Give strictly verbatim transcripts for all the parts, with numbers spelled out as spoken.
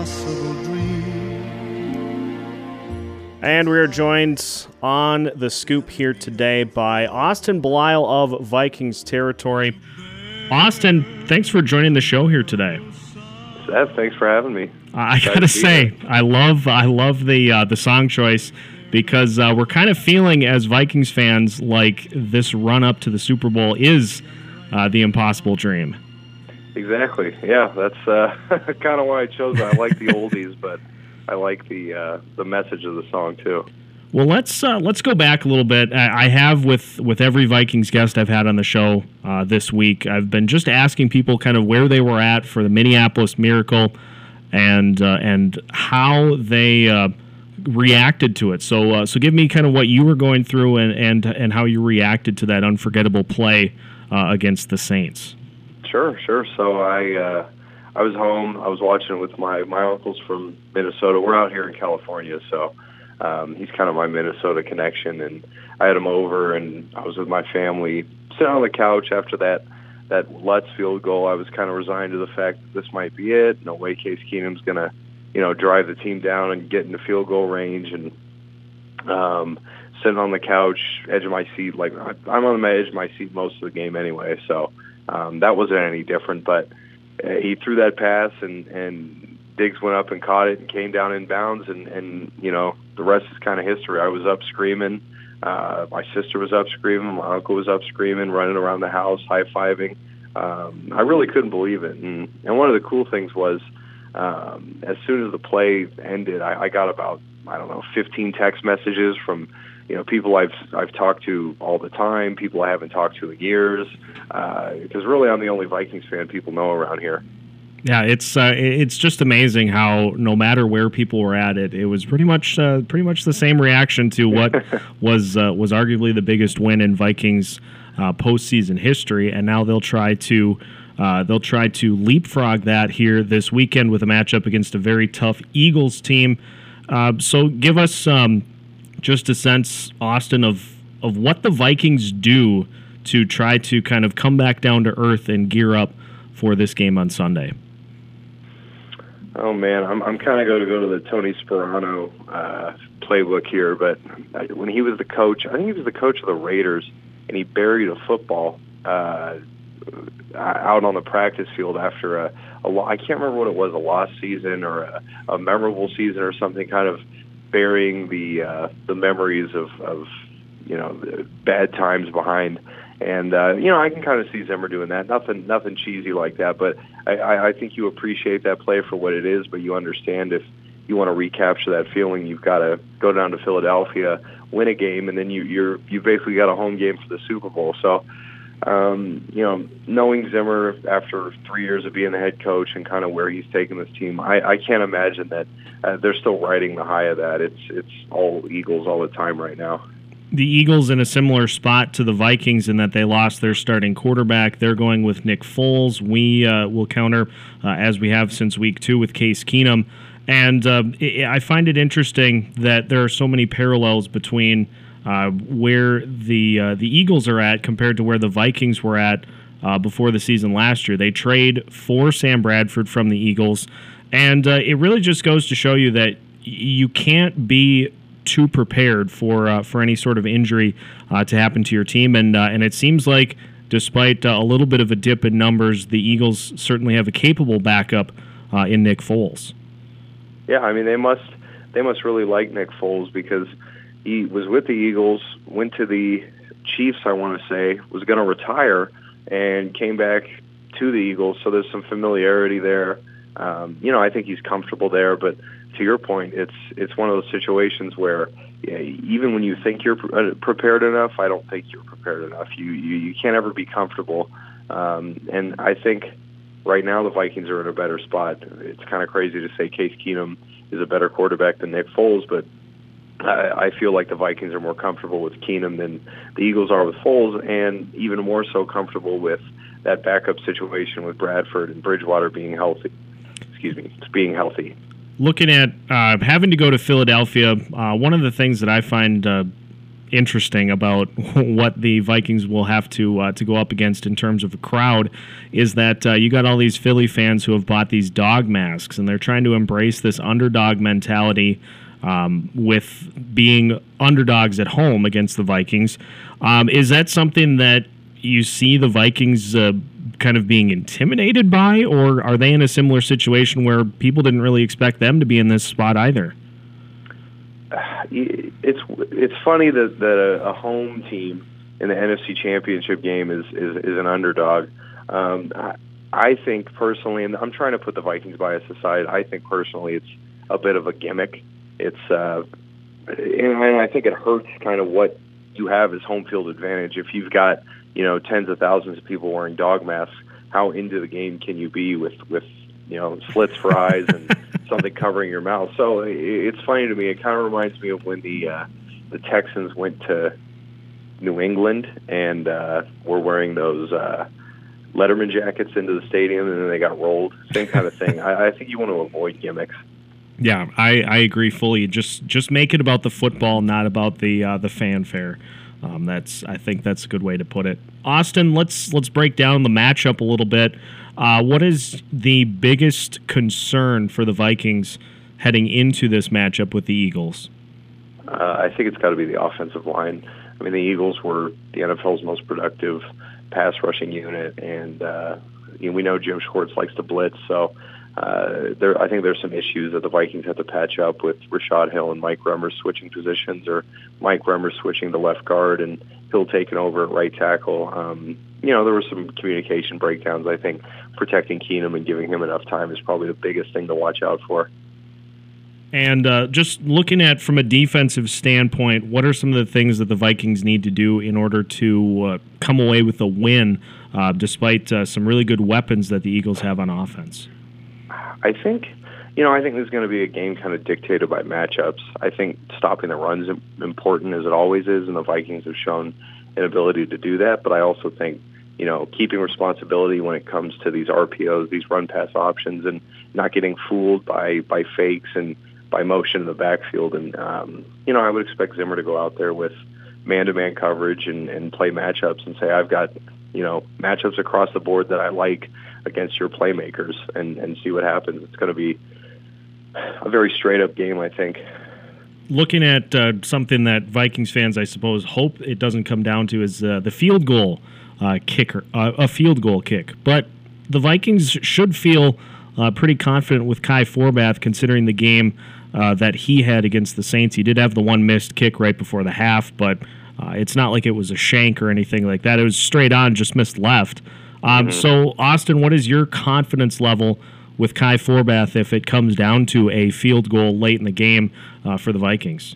impossible dream. And we are joined on the scoop here today by Austin Belisle of Vikings Territory. Austin, thanks for joining the show here today. Seth, thanks for having me. Uh, I gotta say, I love I love the uh, the song choice because uh, we're kind of feeling as Vikings fans like this run up to the Super Bowl is uh, the impossible dream. Exactly. Yeah, that's uh, kind of why I chose it. I like the oldies, but I like the uh, the message of the song too. Well, let's uh, let's go back a little bit. I have with with every Vikings guest I've had on the show uh, this week. I've been just asking people kind of where they were at for the Minneapolis Miracle, and uh, and how they uh, reacted to it. So uh, so give me kind of what you were going through and and and how you reacted to that unforgettable play uh, against the Saints. Sure, sure. So I uh, I was home. I was watching it with my my uncles from Minnesota. We're out here in California, so. Um, he's kind of my Minnesota connection, and I had him over, and I was with my family, sitting on the couch after that that Lutz field goal. I was kind of resigned to the fact that this might be it. No way Case Keenum's going to, you know, drive the team down and get into field goal range. And um, sitting on the couch, edge of my seat, like I'm on the edge of my seat most of the game anyway, so um, that wasn't any different. But uh, he threw that pass, and, and Diggs went up and caught it and came down in bounds, and, and you know, the rest is kind of history. I was up screaming. Uh, my sister was up screaming. My uncle was up screaming, running around the house, high-fiving. Um, I really couldn't believe it. And, and one of the cool things was um, as soon as the play ended, I, I got about, I don't know, fifteen text messages from, you know, people I've I've talked to all the time, people I haven't talked to in years, because uh, really I'm the only Vikings fan people know around here. Yeah, it's uh, it's just amazing how no matter where people were at, it it was pretty much uh, pretty much the same reaction to what was uh, was arguably the biggest win in Vikings uh, postseason history, and now they'll try to uh, they'll try to leapfrog that here this weekend with a matchup against a very tough Eagles team. Uh, so give us um, just a sense, Austin, of of what the Vikings do to try to kind of come back down to earth and gear up for this game on Sunday. Oh man, I'm I'm kind of going to go to the Tony Sperano uh, playbook here, but when he was the coach, I think he was the coach of the Raiders, and he buried a football uh, out on the practice field after a, a I can't remember what it was, a lost season or a, a memorable season or something, kind of burying the uh, the memories of, of you know the bad times behind. And, uh, you know, I can kind of see Zimmer doing that. Nothing nothing cheesy like that, but I, I, I think you appreciate that play for what it is, but you understand if you want to recapture that feeling, you've got to go down to Philadelphia, win a game, and then you, you're you basically got a home game for the Super Bowl. So, um, you know, knowing Zimmer after three years of being the head coach and kind of where he's taken this team, I, I can't imagine that uh, they're still riding the high of that. It's, it's all Eagles all the time right now. The Eagles in a similar spot to the Vikings in that they lost their starting quarterback. They're going with Nick Foles. We uh, will counter, uh, as we have since week two, with Case Keenum. And uh, it, I find it interesting that there are so many parallels between uh, where the uh, the Eagles are at compared to where the Vikings were at uh, before the season last year. They trade for Sam Bradford from the Eagles. And uh, it really just goes to show you that you can't be too prepared for uh, for any sort of injury uh, to happen to your team, and uh, and it seems like despite uh, a little bit of a dip in numbers, the Eagles certainly have a capable backup uh, in Nick Foles. Yeah, I mean they must they must really like Nick Foles because he was with the Eagles, went to the Chiefs, I want to say, was going to retire, and came back to the Eagles. So there's some familiarity there. Um, you know, I think he's comfortable there, but to your point, it's it's one of those situations where yeah, even when you think you're pre- prepared enough, I don't think you're prepared enough. You you, you can't ever be comfortable. Um, and I think right now the Vikings are in a better spot. It's kind of crazy to say Case Keenum is a better quarterback than Nick Foles, but I, I feel like the Vikings are more comfortable with Keenum than the Eagles are with Foles, and even more so comfortable with that backup situation with Bradford and Bridgewater being healthy. Excuse me, being healthy. Looking at uh, having to go to Philadelphia, uh, one of the things that I find uh, interesting about what the Vikings will have to uh, to go up against in terms of a crowd is that uh, you got all these Philly fans who have bought these dog masks, and they're trying to embrace this underdog mentality um, with being underdogs at home against the Vikings. Um, is that something that you see the Vikings uh, kind of being intimidated by, or are they in a similar situation where people didn't really expect them to be in this spot either? It's it's funny that, that a, a home team in the N F C Championship game is is, is an underdog. Um, I, I think personally, and I'm trying to put the Vikings bias aside, I think personally it's a bit of a gimmick. It's uh, and I think it hurts kind of what you have as home field advantage. If you've got, you know, tens of thousands of people wearing dog masks, how into the game can you be with, with you know, slits for eyes and something covering your mouth? So it's funny to me. It kind of reminds me of when the uh, the Texans went to New England and uh, were wearing those uh, Letterman jackets into the stadium, and then they got rolled. Same kind of thing. I, I think you want to avoid gimmicks. Yeah, I, I agree fully. Just just make it about the football, not about the uh, the fanfare. Um, that's I think that's a good way to put it. Austin, let's let's break down the matchup a little bit. Uh, what is the biggest concern for the Vikings heading into this matchup with the Eagles? Uh, I think it's got to be the offensive line. I mean, the Eagles were the N F L's most productive pass rushing unit, and uh, you know, we know Jim Schwartz likes to blitz, so uh, there I think there's some issues that the Vikings have to patch up with Rashad Hill and Mike Remmers switching positions, or Mike Remmers switching to left guard and Hill taking over at right tackle. Um, you know, there were some communication breakdowns. I think protecting Keenum and giving him enough time is probably the biggest thing to watch out for. And uh, just looking at from a defensive standpoint, what are some of the things that the Vikings need to do in order to uh, come away with a win, uh, despite uh, some really good weapons that the Eagles have on offense? I think, you know, I think this is going to be a game kind of dictated by matchups. I think stopping the run is important, as it always is, and the Vikings have shown an ability to do that. But I also think, you know, keeping responsibility when it comes to these R P Os, these run-pass options, and not getting fooled by, by fakes and by motion in the backfield. And, um, you know, I would expect Zimmer to go out there with man-to-man coverage and, and play matchups and say, I've got, you know, matchups across the board that I like against your playmakers, and, and see what happens. It's going to be a very straight-up game, I think. Looking at uh, something that Vikings fans, I suppose, hope it doesn't come down to is uh, the field goal uh, kicker, uh, a field goal kick. But the Vikings should feel uh, pretty confident with Kai Forbath, considering the game uh, that he had against the Saints. He did have the one missed kick right before the half, but uh, it's not like it was a shank or anything like that. It was straight on, just missed left. Um, mm-hmm. So, Austin, what is your confidence level with Kai Forbath if it comes down to a field goal late in the game uh, for the Vikings?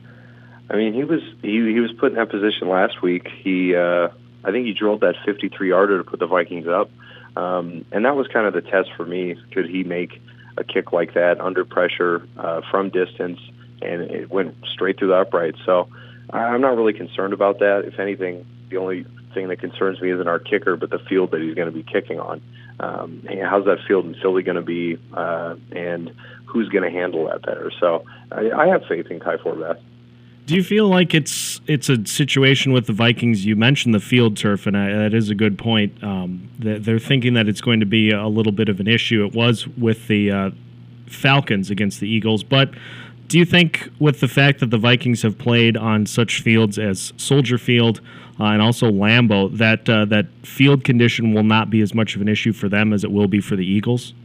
I mean, he was he, he was put in that position last week. He uh, I think he drilled that fifty-three yarder to put the Vikings up, um, and that was kind of the test for me. Could he make a kick like that under pressure uh, from distance, and it went straight through the upright? So I'm not really concerned about that. If anything, the only thing that concerns me isn't our kicker, but the field that he's going to be kicking on. Um, how's that field in Philly going to be, uh, and who's going to handle that better? So I, I have faith in Kai Forbath. Do you feel like it's it's a situation with the Vikings? You mentioned the field turf, and I, that is a good point. Um, they're thinking that it's going to be a little bit of an issue. It was with the uh, Falcons against the Eagles, but do you think with the fact that the Vikings have played on such fields as Soldier Field uh, and also Lambeau, that uh, that field condition will not be as much of an issue for them as it will be for the Eagles?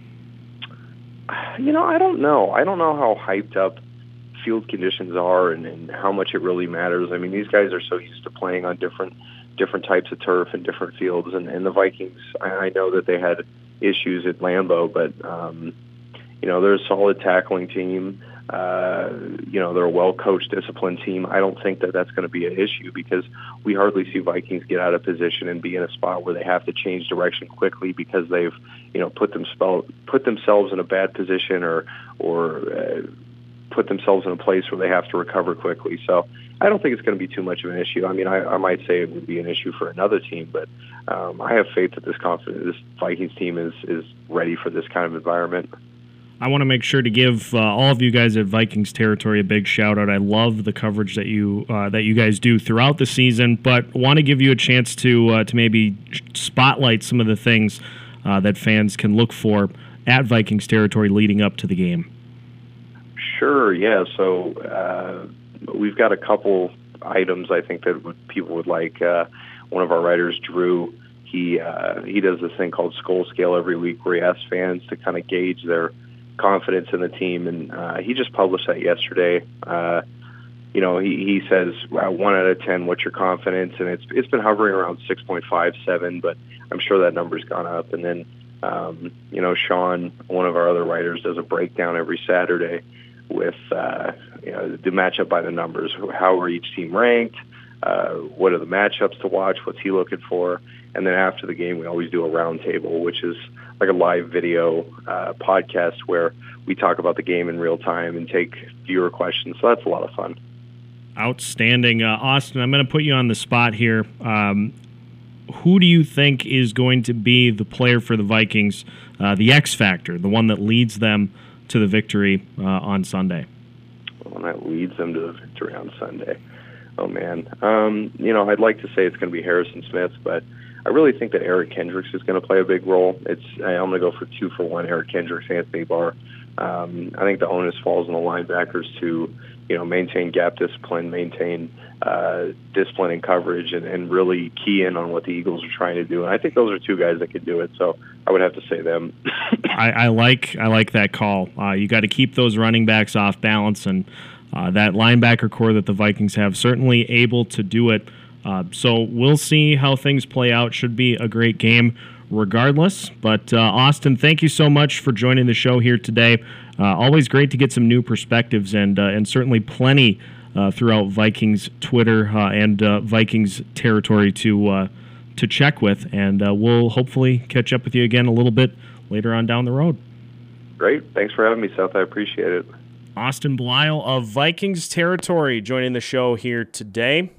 You know, I don't know. I don't know how hyped up field conditions are and, and how much it really matters. I mean, these guys are so used to playing on different different types of turf and different fields, and, and the Vikings, I, I know that they had issues at Lambeau, but, um, you know, they're a solid tackling team. Uh, you know, they're a well-coached, disciplined team. I don't think that that's going to be an issue because we hardly see Vikings get out of position and be in a spot where they have to change direction quickly because they've, you know, put them spell, put themselves in a bad position or or uh, put themselves in a place where they have to recover quickly. So I don't think it's going to be too much of an issue. I mean, I, I might say it would be an issue for another team, but um, I have faith that this confident, this Vikings team is is ready for this kind of environment. I want to make sure to give uh, all of you guys at Vikings Territory a big shout out. I love the coverage that you uh, that you guys do throughout the season, but want to give you a chance to uh, to maybe spotlight some of the things uh, that fans can look for at Vikings Territory leading up to the game. Sure. Yeah. So uh, we've got a couple items I think that would, people would like. Uh, one of our writers, Drew, he uh, he does this thing called Skull Scale every week, where he asks fans to kind of gauge their confidence in the team, and uh, he just published that yesterday. Uh, you know, he, he says well, one out of ten, what's your confidence? And it's it's been hovering around six point five seven, but I'm sure that number's gone up. And then, um, you know, Sean, one of our other writers, does a breakdown every Saturday with uh, you know the matchup by the numbers. How are each team ranked? Uh, what are the matchups to watch? What's he looking for? And then after the game, we always do a roundtable, which is like a live video uh, podcast where we talk about the game in real time and take viewer questions. So that's a lot of fun. Outstanding. Uh, Austin, I'm going to put you on the spot here. Um, who do you think is going to be the player for the Vikings, uh, the X factor, the one that leads them to the victory uh, on Sunday? The one that leads them to the victory on Sunday. Oh, man. Um, you know, I'd like to say it's going to be Harrison Smith, but I really think that Eric Kendricks is going to play a big role. It's I'm going to go for two for one, Eric Kendricks, Anthony Barr. Um, I think the onus falls on the linebackers to, you know, maintain gap discipline, maintain uh, discipline and coverage, and, and really key in on what the Eagles are trying to do. And I think those are two guys that could do it, so I would have to say them. I, I like I like that call. Uh, you got to keep those running backs off balance, and uh, that linebacker core that the Vikings have certainly able to do it. Uh, so we'll see how things play out. Should be a great game regardless. But, uh, Austin, thank you so much for joining the show here today. Uh, always great to get some new perspectives, and uh, and certainly plenty uh, throughout Vikings Twitter uh, and uh, Vikings territory to uh, to check with. And uh, we'll hopefully catch up with you again a little bit later on down the road. Great. Thanks for having me, Seth. I appreciate it. Austin Belial of Vikings Territory joining the show here today.